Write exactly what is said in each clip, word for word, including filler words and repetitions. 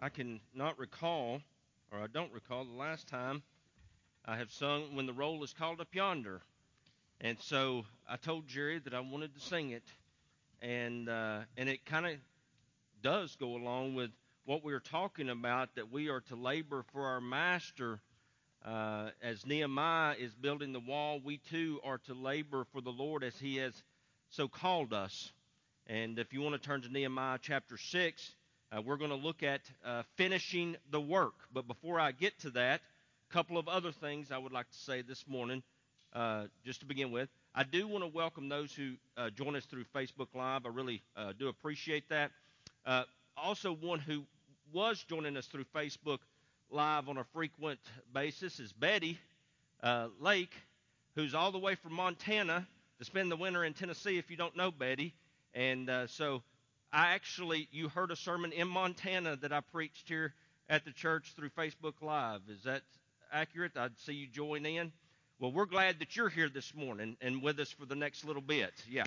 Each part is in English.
I can not recall, or I don't recall, the last time I have sung When the Roll is Called Up Yonder. And so I told Jerry that I wanted to sing it, and uh, and it kind of does go along with what we are talking about, that we are to labor for our master. Uh, as Nehemiah is building the wall, we too are to labor for the Lord as he has so called us. And if you want to turn to Nehemiah chapter six, uh, we're going to look at uh, finishing the work. But before I get to that, a couple of other things I would like to say this morning, uh, just to begin with. I do want to welcome those who uh, join us through Facebook Live. I really uh, do appreciate that. Uh, also, one who was joining us through Facebook Live on a frequent basis is Betty uh, Lake, who's all the way from Montana to spend the winter in Tennessee, if you don't know Betty. And uh, so I actually, you heard a sermon in Montana that I preached here at the church through Facebook Live. Is that accurate? I'd see you join in. Well, we're glad that you're here this morning and with us for the next little bit. Yeah.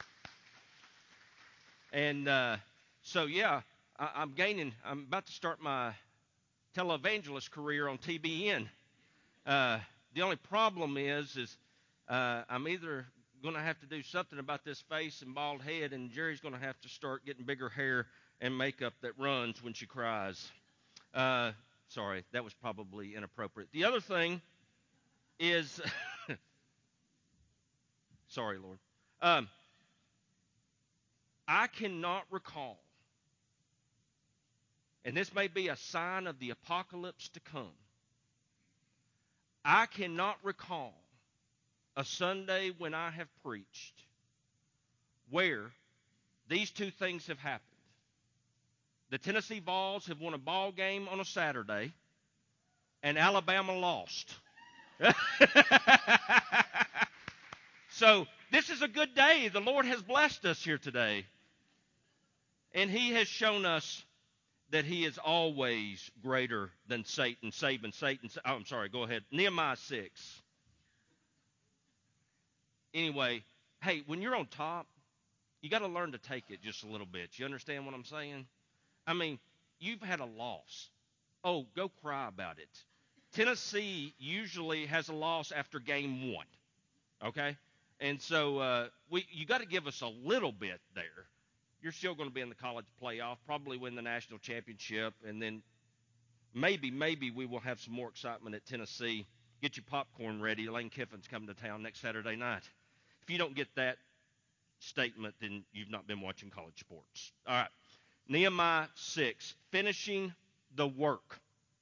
And uh, so, yeah, I, I'm gaining, I'm about to start my televangelist career on T B N. Uh, the only problem is, is uh, I'm either going to have to do something about this face and bald head, and Jerry's going to have to start getting bigger hair and makeup that runs when she cries. Uh, sorry, that was probably inappropriate. The other thing is, sorry, Lord, um, I cannot recall, and this may be a sign of the apocalypse to come, I cannot recall a Sunday when I have preached where these two things have happened. The Tennessee Vols have won a ball game on a Saturday, and Alabama lost. So this is a good day. The Lord has blessed us here today. And he has shown us that he is always greater than Satan. Satan, Satan. Oh, I'm sorry. Go ahead. Nehemiah six. Anyway, hey, when you're on top, you got to learn to take it just a little bit. You understand what I'm saying? I mean, you've had a loss. Oh, go cry about it. Tennessee usually has a loss after game one, okay? And so uh, we you got to give us a little bit there. You're still going to be in the college playoff, probably win the national championship, and then maybe, maybe we will have some more excitement at Tennessee. Get your popcorn ready. Lane Kiffin's coming to town next Saturday night. If you don't get that statement, then you've not been watching college sports. All right. Nehemiah six, finishing the work.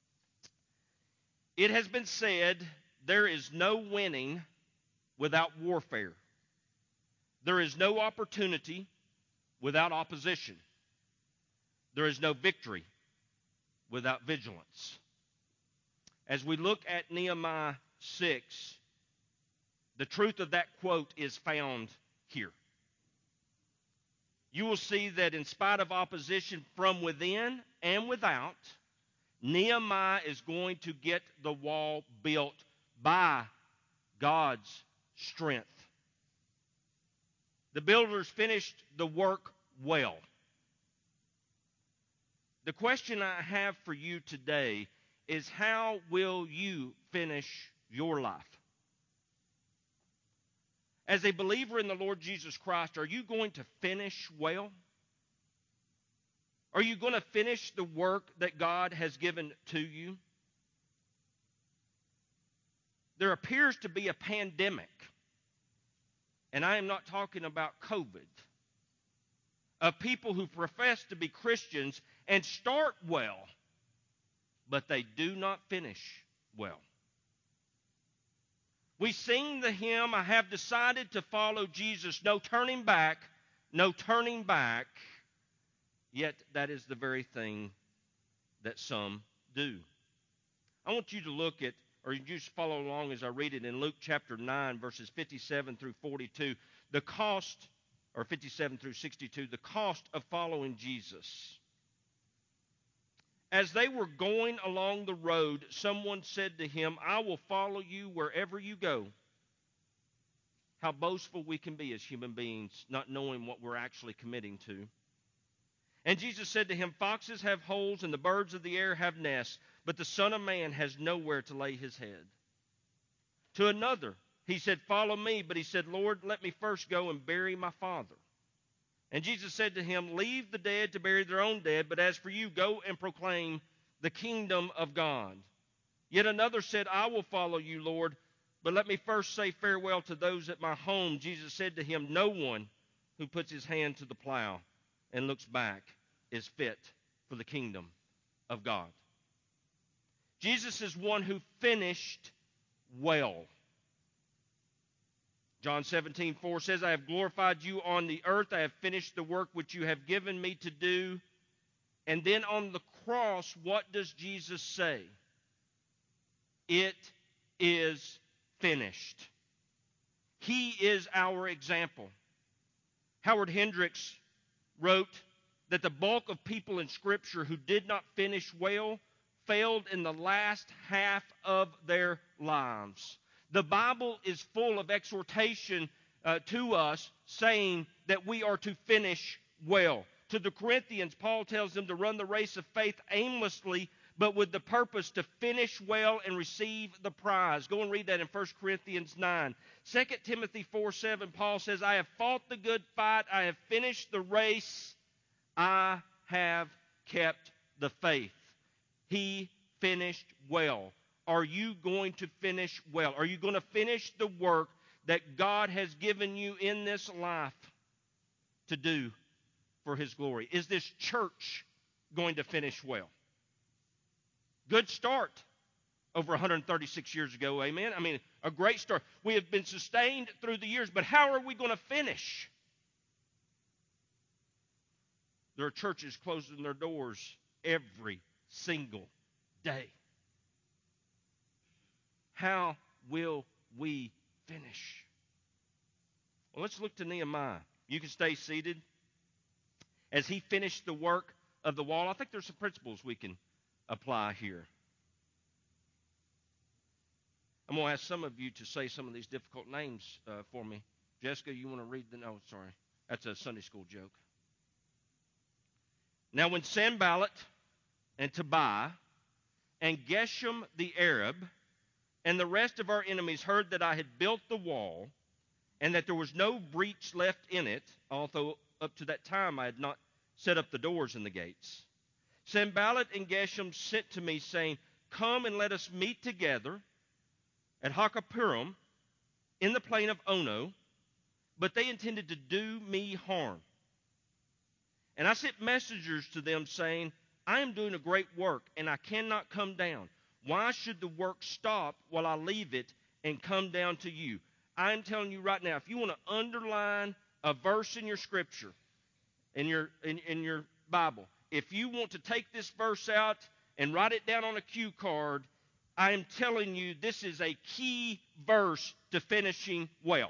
It has been said there is no winning without warfare. There is no opportunity without opposition. There is no victory without vigilance. As we look at Nehemiah six, the truth of that quote is found here. You will see that in spite of opposition from within and without, Nehemiah is going to get the wall built by God's strength. The builders finished the work well. The question I have for you today is, how will you finish your life? As a believer in the Lord Jesus Christ, are you going to finish well? Are you going to finish the work that God has given to you? There appears to be a pandemic, and I am not talking about COVID, of people who profess to be Christians and start well, but they do not finish well. We sing the hymn, I have decided to follow Jesus, no turning back, no turning back, yet that is the very thing that some do. I want you to look at, or you just follow along as I read it in Luke chapter nine, verses fifty-seven through forty-two, the cost, or fifty-seven through sixty-two, the cost of following Jesus. As they were going along the road, someone said to him, I will follow you wherever you go. How boastful we can be as human beings, not knowing what we're actually committing to. And Jesus said to him, Foxes have holes, and the birds of the air have nests, but the Son of Man has nowhere to lay his head. To another, he said, Follow me. But he said, Lord, let me first go and bury my father. And Jesus said to him, Leave the dead to bury their own dead, but as for you, go and proclaim the kingdom of God. Yet another said, I will follow you, Lord, but let me first say farewell to those at my home. Jesus said to him, No one who puts his hand to the plow and looks back is fit for the kingdom of God. Jesus is one who finished well. John seventeen four says, I have glorified you on the earth. I have finished the work which you have given me to do. And then on the cross, what does Jesus say? It is finished. He is our example. Howard Hendricks wrote that the bulk of people in Scripture who did not finish well failed in the last half of their lives. The Bible is full of exhortation uh, to us saying that we are to finish well. To the Corinthians, Paul tells them to run the race of faith aimlessly, but with the purpose to finish well and receive the prize. Go and read that in First Corinthians nine. Second Timothy four seven, Paul says, I have fought the good fight. I have finished the race. I have kept the faith. He finished well. Are you going to finish well? Are you going to finish the work that God has given you in this life to do for His glory? Is this church going to finish well? Good start over one hundred thirty-six years ago, amen? I mean, a great start. We have been sustained through the years, but how are we going to finish? There are churches closing their doors every single day. How will we finish? Well, let's look to Nehemiah. You can stay seated. As he finished the work of the wall, I think there's some principles we can apply here. I'm going to ask some of you to say some of these difficult names uh, for me. Jessica, you want to read the... No, sorry. That's a Sunday school joke. Now, when Sanballat and Tobiah and Geshem the Arab and the rest of our enemies heard that I had built the wall and that there was no breach left in it, although up to that time I had not set up the doors and the gates, Sanballat and Geshem sent to me, saying, Come and let us meet together at Hakkapurim in the plain of Ono, but they intended to do me harm. And I sent messengers to them, saying, I am doing a great work, and I cannot come down. Why should the work stop while I leave it and come down to you? I am telling you right now, if you want to underline a verse in your scripture, in your in, in your Bible, if you want to take this verse out and write it down on a cue card, I am telling you this is a key verse to finishing well.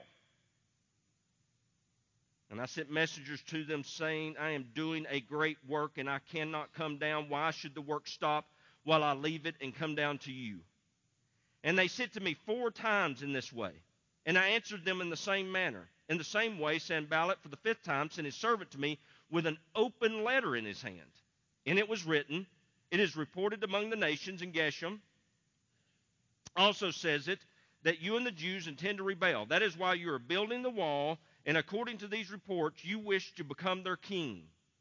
And I sent messengers to them saying, I am doing a great work and I cannot come down. Why should the work stop while I leave it and come down to you? And they said to me four times in this way. And I answered them in the same manner. In the same way, Sanballat for the fifth time sent his servant to me with an open letter in his hand. And it was written, It is reported among the nations, and Geshem also says it, that you and the Jews intend to rebel. That is why you are building the wall, and according to these reports, you wish to become their king.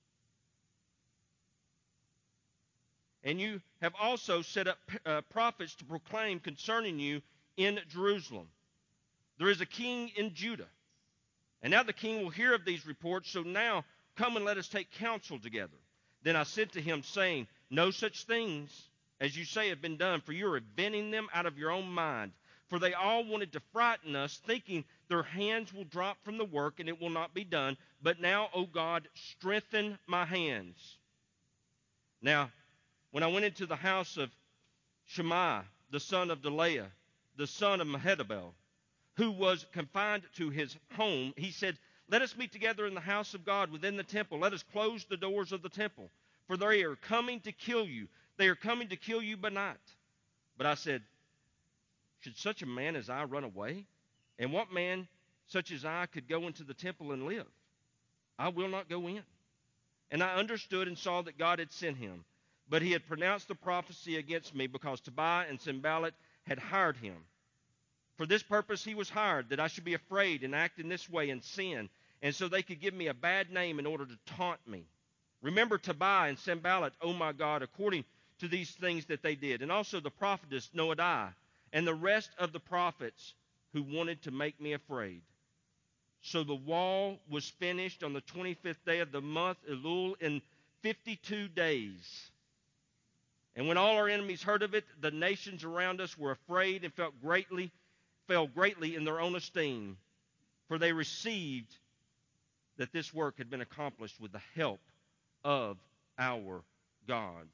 And you have also set up uh, prophets to proclaim concerning you in Jerusalem. There is a king in Judah. And now the king will hear of these reports, so now come and let us take counsel together. Then I said to him, saying, No such things as you say have been done, for you are inventing them out of your own mind. For they all wanted to frighten us, thinking their hands will drop from the work and it will not be done. But now, O God, strengthen my hands. Now, when I went into the house of Shemaiah, the son of Delaiah, the son of Mehetabel, who was confined to his home, he said, Let us meet together in the house of God within the temple. Let us close the doors of the temple, for they are coming to kill you. They are coming to kill you by night. But I said, Should such a man as I run away? And what man such as I could go into the temple and live? I will not go in. And I understood and saw that God had sent him. But he had pronounced the prophecy against me because Tobiah and Sanballat had hired him. For this purpose he was hired, that I should be afraid and act in this way and sin, and so they could give me a bad name in order to taunt me. Remember Tobiah and Sanballat, O my God, according to these things that they did, and also the prophetess Noadiah, and the rest of the prophets who wanted to make me afraid. So the wall was finished on the twenty-fifth day of the month Elul in fifty-two days. And when all our enemies heard of it, the nations around us were afraid and felt greatly, fell greatly in their own esteem, for they received that this work had been accomplished with the help of our God.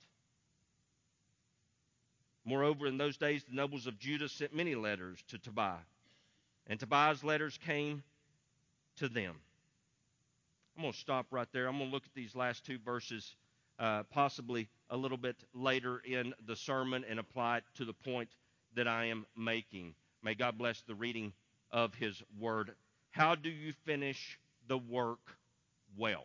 Moreover, in those days, the nobles of Judah sent many letters to Tobiah, and Tobiah's letters came to them. I'm going to stop right there. I'm going to look at these last two verses uh, possibly a little bit later in the sermon and apply it to the point that I am making. May God bless the reading of his word. How do you finish the work well?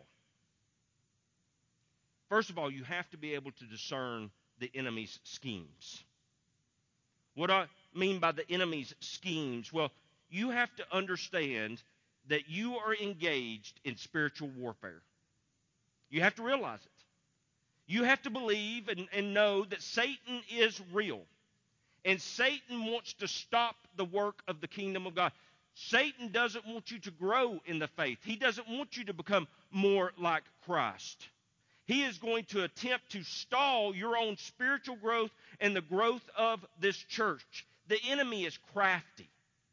First of all, you have to be able to discern the enemy's schemes. What do I mean by the enemy's schemes? Well, you have to understand that you are engaged in spiritual warfare. You have to realize it. You have to believe and, and know that Satan is real. And Satan wants to stop the work of the kingdom of God. Satan doesn't want you to grow in the faith. He doesn't want you to become more like Christ. He is going to attempt to stall your own spiritual growth and the growth of this church. The enemy is crafty.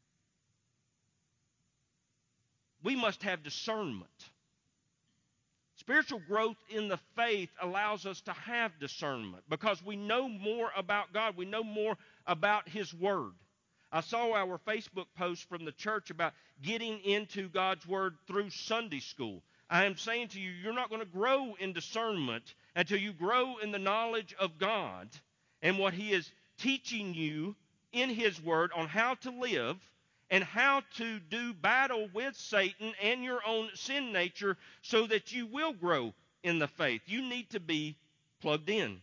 We must have discernment. Spiritual growth in the faith allows us to have discernment because we know more about God. We know more about his word. I saw our Facebook post from the church about getting into God's word through Sunday school. I am saying to you, you're not going to grow in discernment until you grow in the knowledge of God and what he is teaching you in his word on how to live and how to do battle with Satan and your own sin nature so that you will grow in the faith. You need to be plugged in.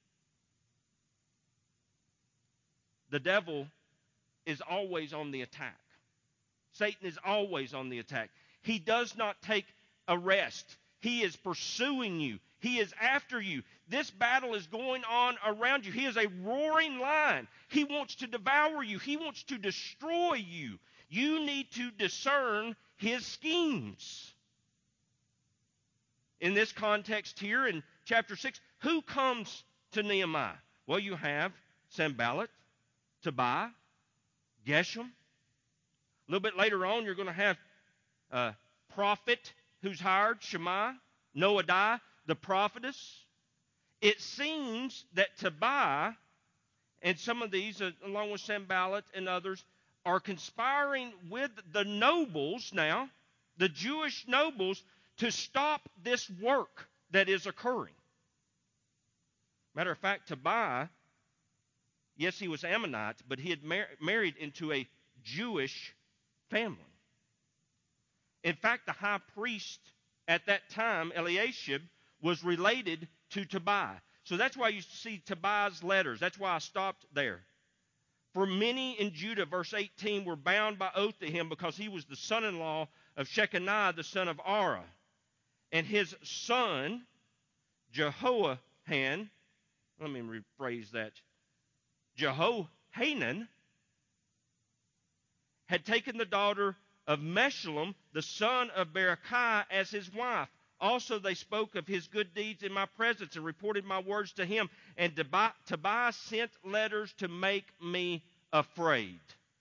The devil is always on the attack. Satan is always on the attack. He does not take a rest. He is pursuing you. He is after you. This battle is going on around you. He is a roaring lion. He wants to devour you. He wants to destroy you. You need to discern his schemes. In this context here in chapter six, who comes to Nehemiah? Well, you have Sanballat, Tobiah, Geshem. A little bit later on, you're going to have a prophet who's hired, Shemaiah, Noadiah, the prophetess. It seems that Tobiah and some of these, uh, along with Sanballat and others, are conspiring with the nobles now, the Jewish nobles, to stop this work that is occurring. Matter of fact, Tobiah, yes, he was Ammonite, but he had mar- married into a Jewish family. In fact, the high priest at that time, Eliashib, was related to Tobiah. So that's why you see Tobiah's letters. That's why I stopped there. For many in Judah, verse eighteen, were bound by oath to him because he was the son-in-law of Shechaniah, the son of Ara. And his son, Jehohanan, let me rephrase that, Jehohanan, had taken the daughter of Meshullam, the son of Berechiah, as his wife. Also they spoke of his good deeds in my presence and reported my words to him. And Tobiah sent letters to make me afraid.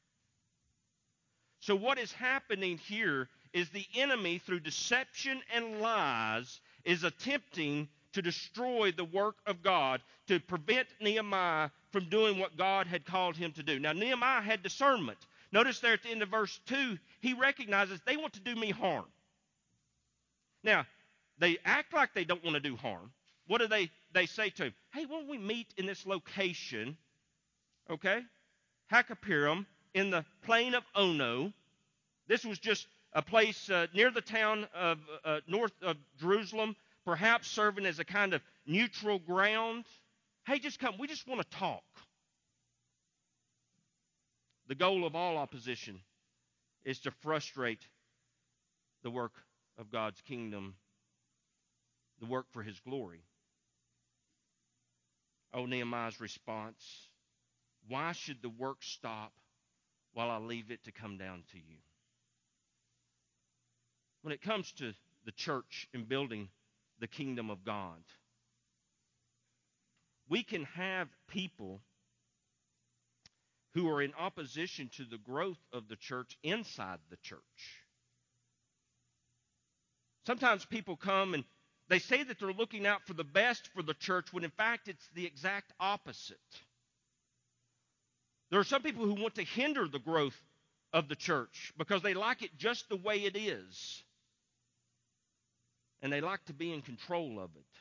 So what is happening here is the enemy, through deception and lies, is attempting to destroy the work of God, to prevent Nehemiah from doing what God had called him to do. Now, Nehemiah had discernment. Notice there at the end of verse two, he recognizes they want to do me harm. Now, they act like they don't want to do harm. What do they, they say to him? Hey, why don't we meet in this location, okay, Hakkephirim, in the plain of Ono. This was just a place uh, near the town of uh, north of Jerusalem, perhaps serving as a kind of neutral ground. Hey, just come. We just want to talk. The goal of all opposition is to frustrate the work of God's kingdom, the work for His glory. Oh, Nehemiah's response, why should the work stop while I leave it to come down to you? When it comes to the church and building the kingdom of God, we can have people who are in opposition to the growth of the church inside the church. Sometimes people come and they say that they're looking out for the best for the church when in fact it's the exact opposite. There are some people who want to hinder the growth of the church because they like it just the way it is. And they like to be in control of it.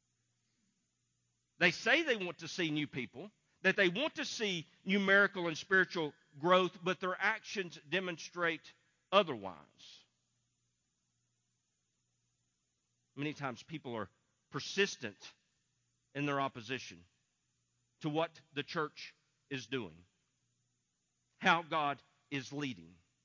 They say they want to see new people, that they want to see numerical and spiritual growth, but their actions demonstrate otherwise. Many times people are persistent in their opposition to what the church is doing, how God is leading.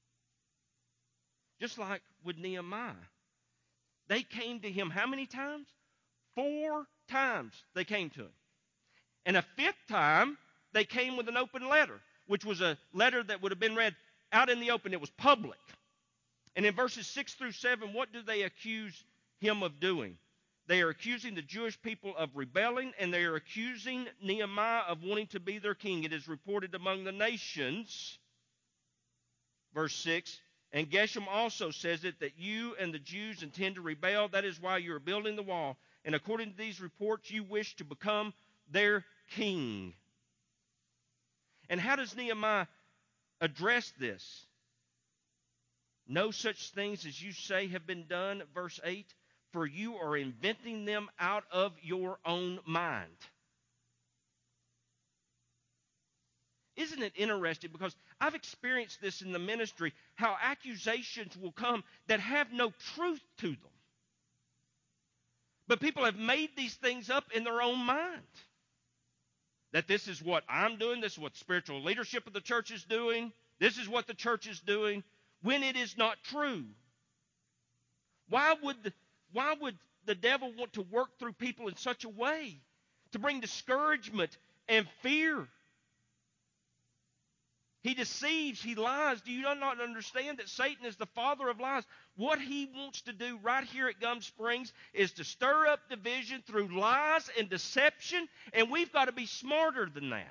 Just like with Nehemiah. They came to him how many times? Four times they came to him. And a fifth time, they came with an open letter, which was a letter that would have been read out in the open. It was public. And in verses six through seven, what do they accuse him of doing? They are accusing the Jewish people of rebelling, and they are accusing Nehemiah of wanting to be their king. It is reported among the nations, verse six, and Geshem also says it, that you and the Jews intend to rebel. That is why you are building the wall. And according to these reports, you wish to become their king. And how does Nehemiah address this? No such things as you say have been done, verse eight, for you are inventing them out of your own mind. Isn't it interesting? Because I've experienced this in the ministry, how accusations will come that have no truth to them. But people have made these things up in their own mind. That this is what I'm doing, this is what the spiritual leadership of the church is doing, this is what the church is doing, when it is not true. Why would the, why would the devil want to work through people in such a way to bring discouragement and fear? He deceives, he lies. Do you not understand that Satan is the father of lies? What he wants to do right here at Gum Springs is to stir up division through lies and deception, and we've got to be smarter than that,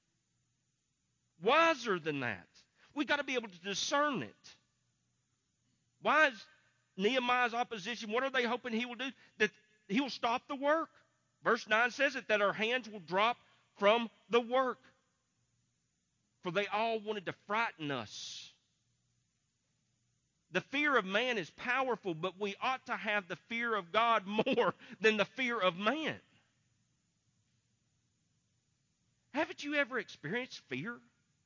wiser than that. We've got to be able to discern it. Why is Nehemiah's opposition, what are they hoping he will do? That he will stop the work. Verse nine says it, that our hands will drop from the work. For they all wanted to frighten us. The fear of man is powerful, but we ought to have the fear of God more than the fear of man. Haven't you ever experienced fear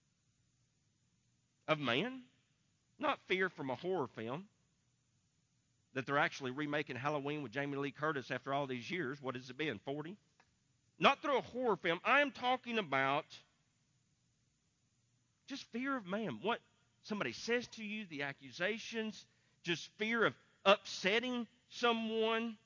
of man? Not fear from a horror film that they're actually remaking Halloween with Jamie Lee Curtis after all these years. What has it been, forty? Not through a horror film. I am talking about just fear of man. What somebody says to you, the accusations, just fear of upsetting someone.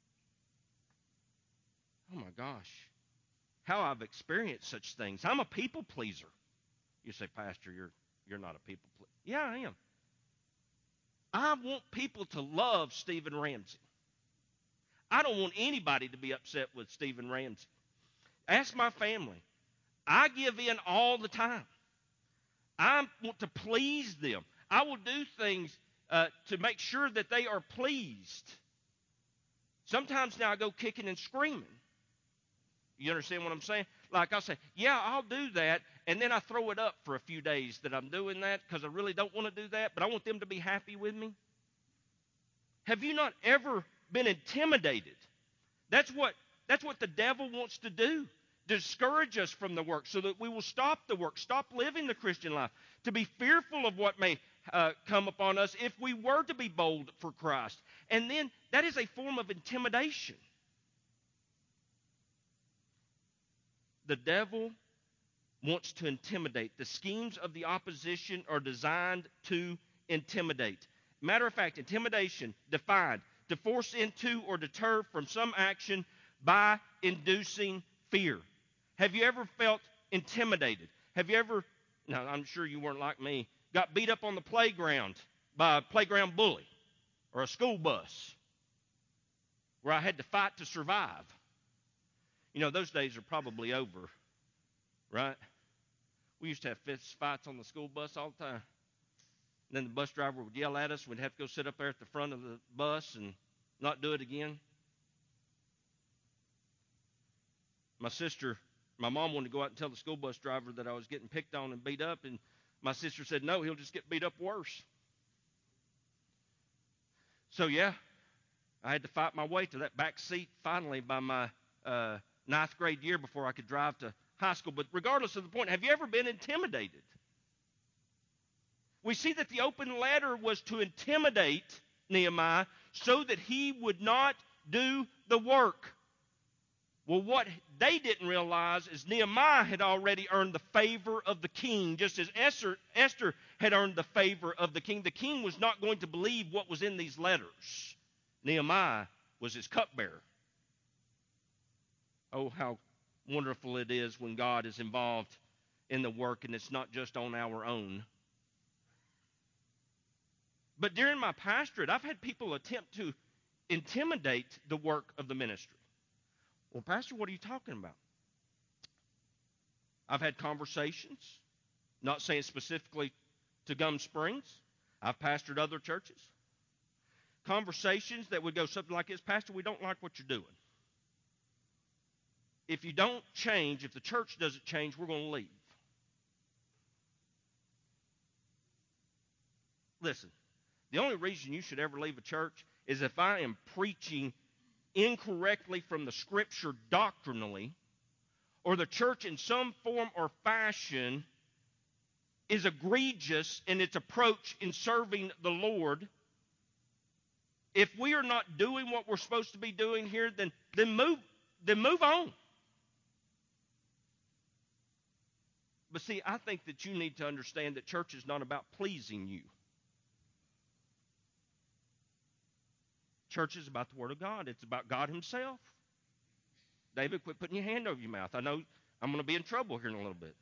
Oh my gosh. How I've experienced such things. I'm a people pleaser. You say, Pastor, you're you're not a people pleaser. Yeah, I am. I want people to love Stephen Ramsey. I don't want anybody to be upset with Stephen Ramsey. Ask my family. I give in all the time. I want to please them. I will do things uh, to make sure that they are pleased. Sometimes now I go kicking and screaming. You understand what I'm saying? Like I say, yeah, I'll do that, and then I throw it up for a few days that I'm doing that because I really don't want to do that, but I want them to be happy with me. Have you not ever been intimidated? That's what, that's what the devil wants to do. Discourage us from the work so that we will stop the work, stop living the Christian life, to be fearful of what may uh, come upon us if we were to be bold for Christ. And then that is a form of intimidation. The devil wants to intimidate. The schemes of the opposition are designed to intimidate. Matter of fact, intimidation defined to force into or deter from some action by inducing fear. Have you ever felt intimidated? Have you ever, now I'm sure you weren't like me, got beat up on the playground by a playground bully or a school bus where I had to fight to survive? You know, those days are probably over, right? We used to have fist fights on the school bus all the time. And then the bus driver would yell at us. We'd have to go sit up there at the front of the bus and not do it again. My sister, my mom wanted to go out and tell the school bus driver that I was getting picked on and beat up. And my sister said, no, he'll just get beat up worse. So, yeah, I had to fight my way to that back seat finally by my uh, ninth grade year before I could drive to high school. But regardless of the point, have you ever been intimidated? We see that the open letter was to intimidate Nehemiah so that he would not do the work. Well, what they didn't realize is Nehemiah had already earned the favor of the king, just as Esther, Esther had earned the favor of the king. The king was not going to believe what was in these letters. Nehemiah was his cupbearer. Oh, how wonderful it is when God is involved in the work and it's not just on our own. But during my pastorate, I've had people attempt to intimidate the work of the ministry. Well, Pastor, what are you talking about? I've had conversations, not saying specifically to Gum Springs. I've pastored other churches. Conversations that would go something like this: Pastor, we don't like what you're doing. If you don't change, if the church doesn't change, we're going to leave. Listen, the only reason you should ever leave a church is if I am preaching incorrectly from the Scripture doctrinally, or the church in some form or fashion is egregious in its approach in serving the Lord. If we are not doing what we're supposed to be doing here, then, then move then move on. But see, I think that you need to understand that church is not about pleasing you. Church is about the Word of God. It's about God Himself. David, quit putting your hand over your mouth. I know I'm going to be in trouble here in a little bit.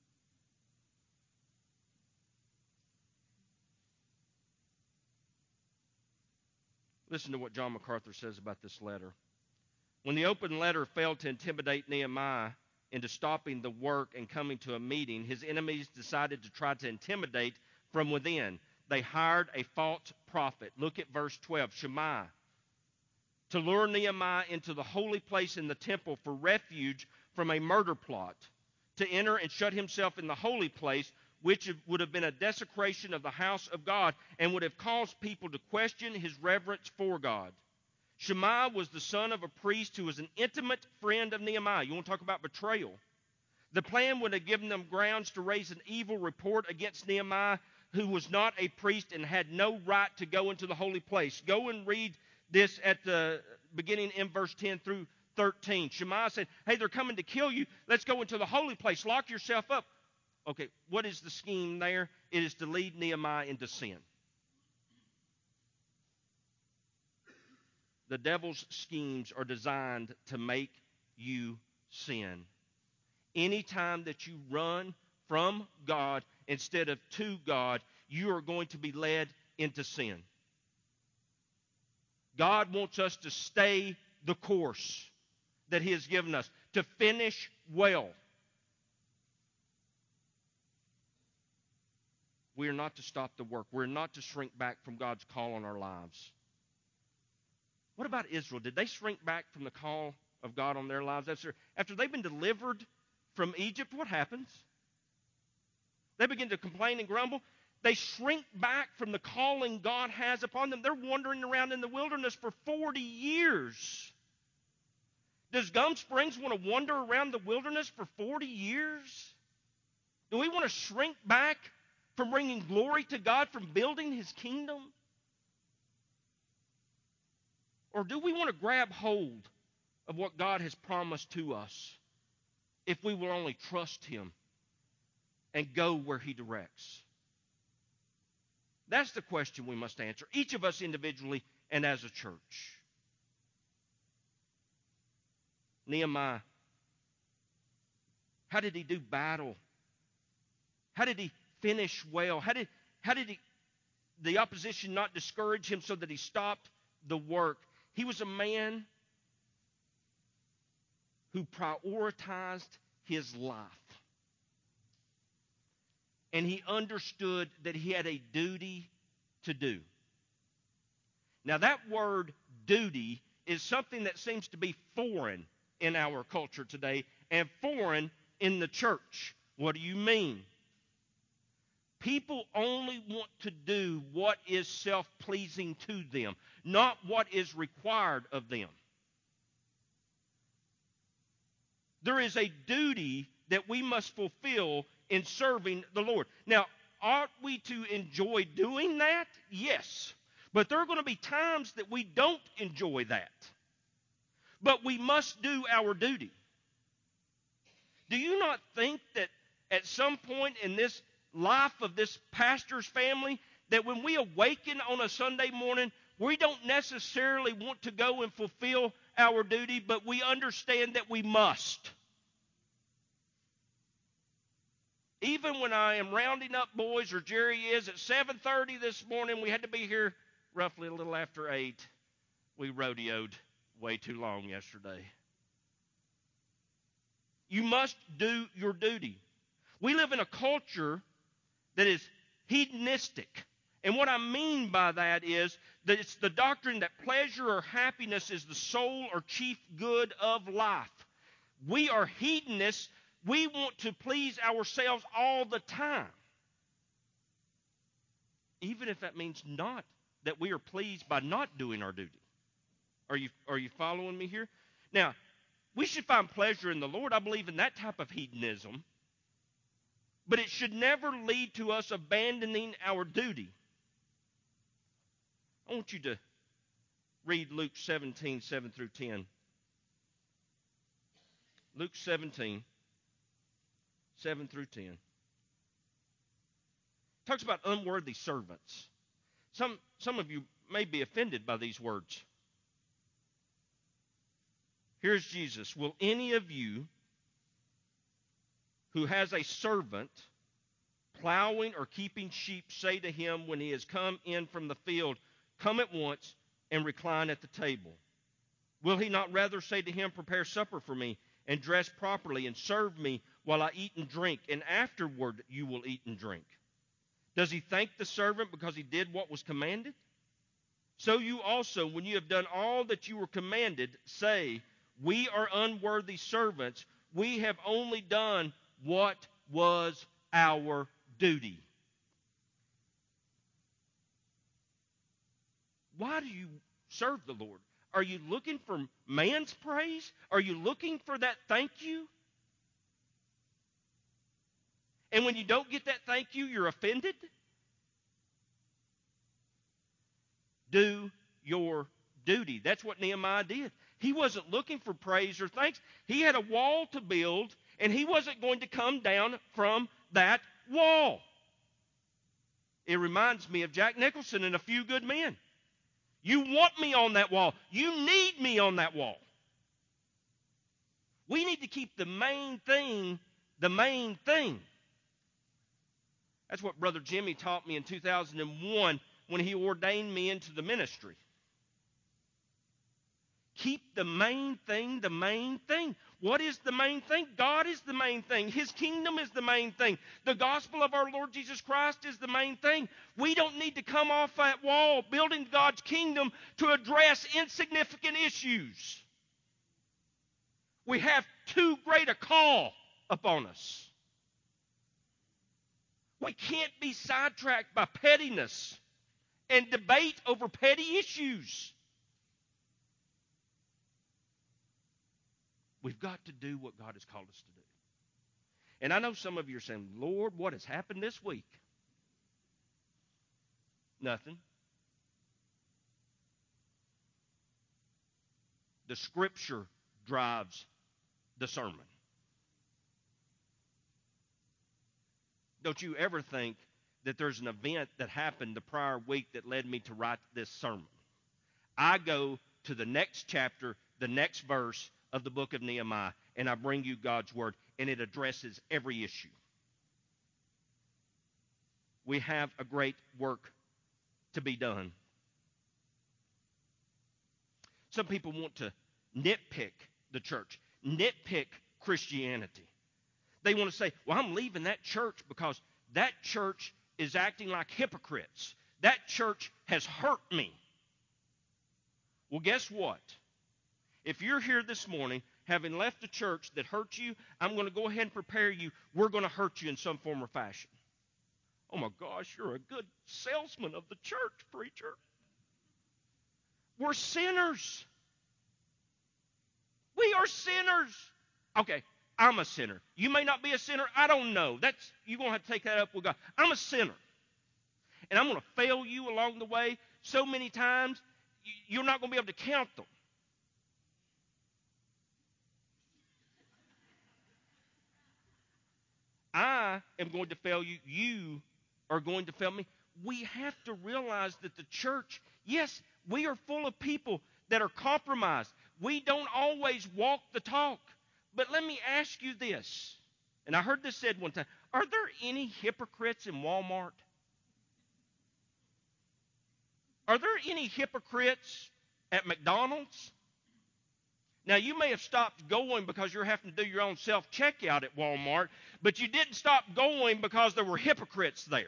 Listen to what John MacArthur says about this letter. When the open letter failed to intimidate Nehemiah into stopping the work and coming to a meeting, his enemies decided to try to intimidate from within. They hired a false prophet. Look at verse twelve, Shemaiah, to lure Nehemiah into the holy place in the temple for refuge from a murder plot, to enter and shut himself in the holy place, which would have been a desecration of the house of God and would have caused people to question his reverence for God. Shemaiah was the son of a priest who was an intimate friend of Nehemiah. You want to talk about betrayal? The plan would have given them grounds to raise an evil report against Nehemiah, who was not a priest and had no right to go into the holy place. Go and read this at the beginning in verse ten through thirteen. Shemaiah said, hey, they're coming to kill you. Let's go into the holy place. Lock yourself up. Okay, what is the scheme there? It is to lead Nehemiah into sin. The devil's schemes are designed to make you sin. Anytime that you run from God instead of to God, you are going to be led into sin. God wants us to stay the course that He has given us, to finish well. We are not to stop the work. We're not to shrink back from God's call on our lives. What about Israel? Did they shrink back from the call of God on their lives? After, after they've been delivered from Egypt, what happens? They begin to complain and grumble. They shrink back from the calling God has upon them. They're wandering around in the wilderness for forty years. Does Gum Springs want to wander around the wilderness for forty years? Do we want to shrink back from bringing glory to God, from building His kingdom? Or do we want to grab hold of what God has promised to us if we will only trust Him and go where He directs? That's the question we must answer, each of us individually and as a church. Nehemiah, how did he do battle? How did he finish well? How did, how did he, the opposition not discourage him so that he stopped the work? He was a man who prioritized his life. And he understood that he had a duty to do. Now that word duty is something that seems to be foreign in our culture today and foreign in the church. What do you mean? People only want to do what is self-pleasing to them, not what is required of them. There is a duty that we must fulfill in serving the Lord. Now, ought we to enjoy doing that? Yes. But there are going to be times that we don't enjoy that. But we must do our duty. Do you not think that at some point in this life of this pastor's family, that when we awaken on a Sunday morning, we don't necessarily want to go and fulfill our duty, but we understand that we must? Even when I am rounding up boys, or Jerry is, at seven thirty this morning, we had to be here roughly a little after eight. We rodeoed way too long yesterday. You must do your duty. We live in a culture that is hedonistic. And what I mean by that is that it's the doctrine that pleasure or happiness is the sole or chief good of life. We are hedonists. We want to please ourselves all the time. Even if that means not that we are pleased by not doing our duty. Are you, are you following me here? Now, we should find pleasure in the Lord. I believe in that type of hedonism. But it should never lead to us abandoning our duty. I want you to read Luke seventeen, seven through ten. Luke seventeen, seven through ten. It talks about unworthy servants. Some, some of you may be offended by these words. Here's Jesus. Will any of you who has a servant plowing or keeping sheep say to him when he has come in from the field, come at once and recline at the table? Will he not rather say to him, prepare supper for me and dress properly and serve me while I eat and drink, and afterward you will eat and drink? Does he thank the servant because he did what was commanded? So you also, when you have done all that you were commanded, say, we are unworthy servants. We have only done what was our duty. Why do you serve the Lord? Are you looking for man's praise? Are you looking for that thank you? And when you don't get that thank you, you're offended? Do your duty. That's what Nehemiah did. He wasn't looking for praise or thanks. He had a wall to build, and he wasn't going to come down from that wall. It reminds me of Jack Nicholson and A Few Good Men. You want me on that wall. You need me on that wall. We need to keep the main thing the main thing. That's what Brother Jimmy taught me in two thousand one when he ordained me into the ministry. Keep the main thing the main thing. What is the main thing? God is the main thing. His kingdom is the main thing. The gospel of our Lord Jesus Christ is the main thing. We don't need to come off that wall building God's kingdom to address insignificant issues. We have too great a call upon us. We can't be sidetracked by pettiness and debate over petty issues. We've got to do what God has called us to do. And I know some of you are saying, Lord, what has happened this week? Nothing. The Scripture drives the sermon. Don't you ever think that there's an event that happened the prior week that led me to write this sermon. I go to the next chapter, the next verse of the book of Nehemiah, and I bring you God's Word, and it addresses every issue. We have a great work to be done. Some people want to nitpick the church, nitpick Christianity. They want to say, well, I'm leaving that church because that church is acting like hypocrites. That church has hurt me. Well, guess what? If you're here this morning having left a church that hurt you, I'm going to go ahead and prepare you. We're going to hurt you in some form or fashion. Oh my gosh, you're a good salesman of the church, preacher. We're sinners. We are sinners. Okay, I'm a sinner. You may not be a sinner. I don't know. That's you're going to have to take that up with God. I'm a sinner. And I'm going to fail you along the way so many times, you're not going to be able to count them. I am going to fail you. You are going to fail me. We have to realize that the church, yes, we are full of people that are compromised. We don't always walk the talk. But let me ask you this, and I heard this said one time, are there any hypocrites in Walmart? Are there any hypocrites at McDonald's? Now, you may have stopped going because you're having to do your own self-checkout at Walmart, but you didn't stop going because there were hypocrites there.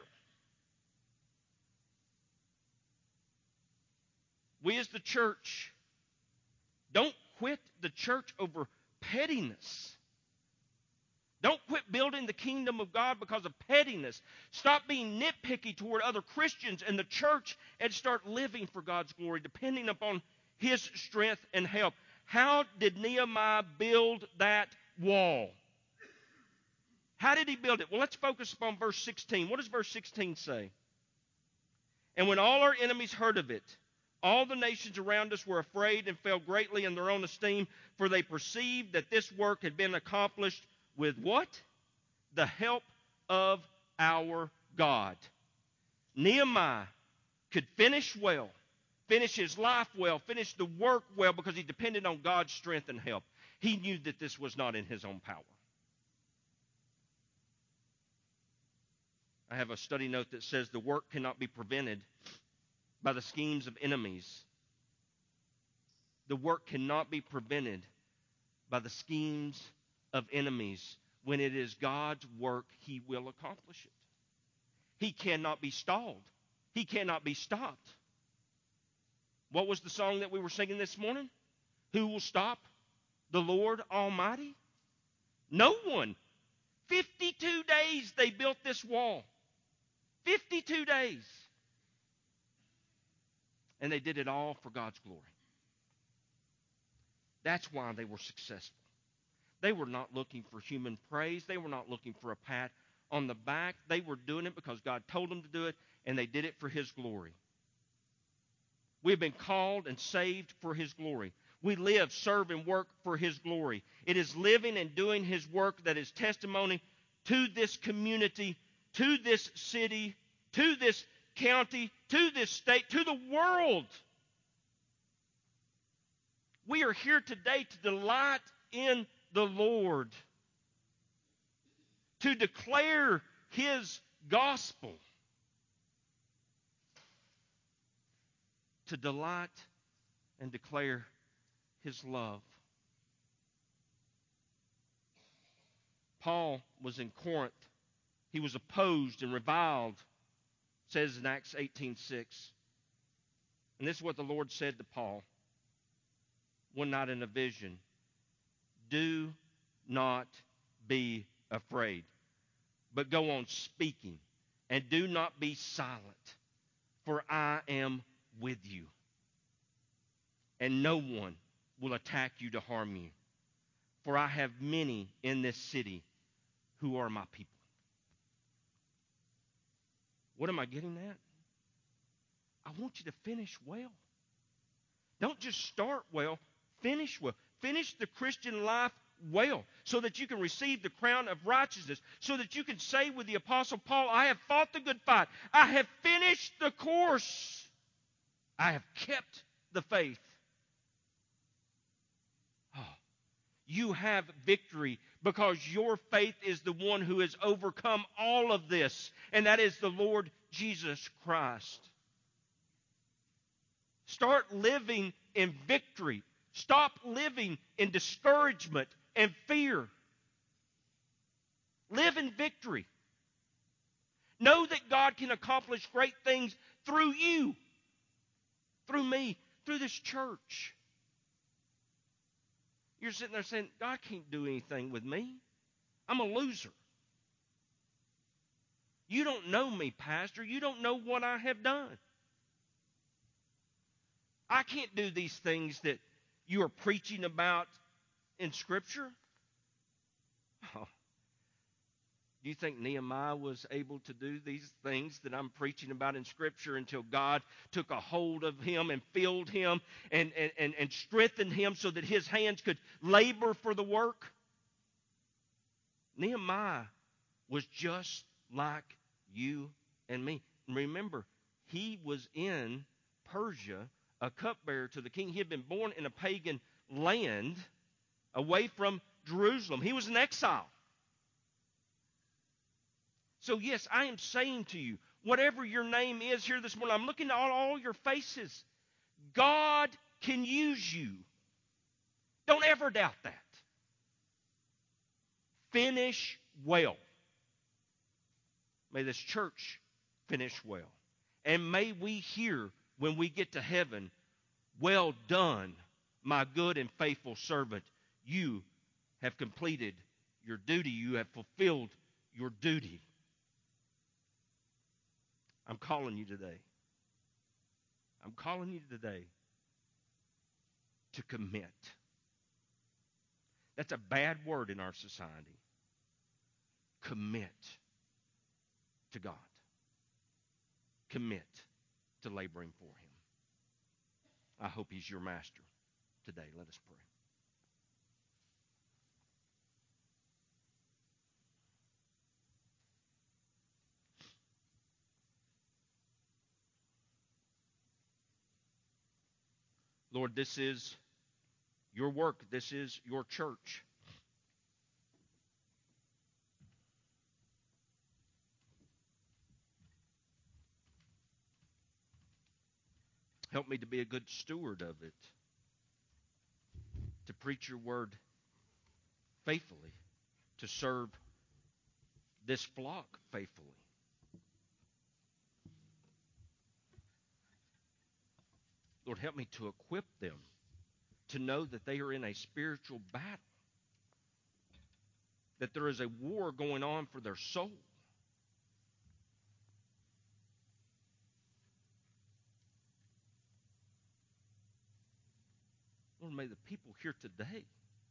We as the church, don't quit the church over pettiness. Don't quit building the kingdom of God because of pettiness. Stop being nitpicky toward other Christians and the church and start living for God's glory, depending upon His strength and help. How did Nehemiah build that wall? How did he build it? Well, let's focus upon verse sixteen. What does verse sixteen say? And when all our enemies heard of it, all the nations around us were afraid and fell greatly in their own esteem, for they perceived that this work had been accomplished with what? The help of our God. Nehemiah could finish well, finish his life well, finish the work well because he depended on God's strength and help. He knew that this was not in his own power. I have a study note that says the work cannot be prevented by the schemes of enemies. The work cannot be prevented by the schemes of enemies. When it is God's work, He will accomplish it. He cannot be stalled. He cannot be stopped. What was the song that we were singing this morning? Who will stop the Lord Almighty? No one. fifty-two days they built this wall. fifty-two days. And they did it all for God's glory. That's why they were successful. They were not looking for human praise. They were not looking for a pat on the back. They were doing it because God told them to do it, and they did it for His glory. We have been called and saved for His glory. We live, serve, and work for His glory. It is living and doing His work that is testimony to this community, to this city, to this county, to this state, to the world. We are here today to delight in the Lord, to declare His gospel, to delight and declare His love. Paul was in Corinth. He was opposed and reviled, it says in Acts eighteen six. And this is what the Lord said to Paul one night in a vision. Do not be afraid, but go on speaking, and do not be silent, for I am with you, and no one will attack you to harm you, for I have many in this city who are my people. What am I getting at? I want you to finish well. Don't just start well, Finish well. Finish the Christian life well, so that you can receive the crown of righteousness, so that you can say with the Apostle Paul, I have fought the good fight. I have finished the course. I have kept the faith. Oh, you have victory because your faith is the one who has overcome all of this, and that is the Lord Jesus Christ. Start living in victory. Stop living in discouragement and fear. Live in victory. Know that God can accomplish great things through you, through me, through this church. You're sitting there saying, God can't do anything with me. I'm a loser. You don't know me, Pastor. You don't know what I have done. I can't do these things that you are preaching about in Scripture. Oh. Do you think Nehemiah was able to do these things that I'm preaching about in Scripture until God took a hold of him and filled him and, and, and, and strengthened him so that his hands could labor for the work? Nehemiah was just like you and me. Remember, he was in Persia, a cupbearer to the king. He had been born in a pagan land away from Jerusalem. He was in exile. So yes, I am saying to you, whatever your name is here this morning, I'm looking at all, all your faces. God can use you. Don't ever doubt that. Finish well. May this church finish well. And may we hear when we get to heaven, well done, my good and faithful servant. You have completed your duty. You have fulfilled your duty. I'm calling you today. I'm calling you today to commit. That's a bad word in our society. Commit to God. Commit to laboring for Him. I hope He's your master today. Let us pray. Lord, this is your work. This is your church. Help me to be a good steward of it, to preach your word faithfully, to serve this flock faithfully. Lord, help me to equip them to know that they are in a spiritual battle, that there is a war going on for their soul. Lord, may the people here today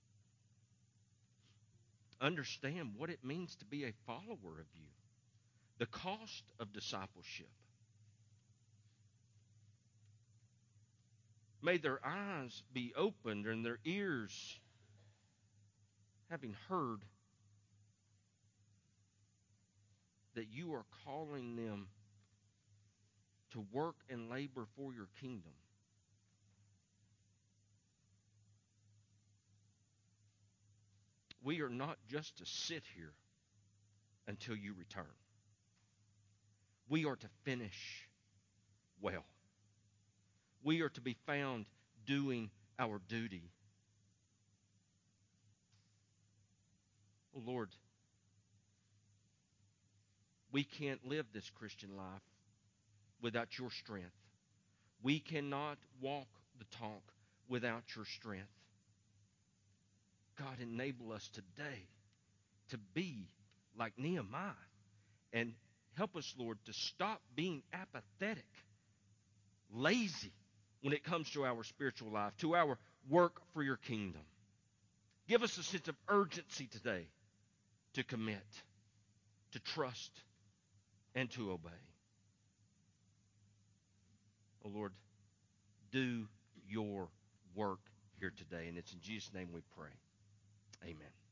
understand what it means to be a follower of you, the cost of discipleship. May their eyes be opened and their ears having heard that you are calling them to work and labor for your kingdom. We are not just to sit here until you return. We are to finish well. We are to be found doing our duty. Oh Lord, we can't live this Christian life without your strength. We cannot walk the talk without your strength. God, enable us today to be like Nehemiah. And help us, Lord, to stop being apathetic, lazy when it comes to our spiritual life, to our work for your kingdom. Give us a sense of urgency today to commit, to trust, and to obey. Oh, Lord, do your work here today. And it's in Jesus' name we pray. Amen.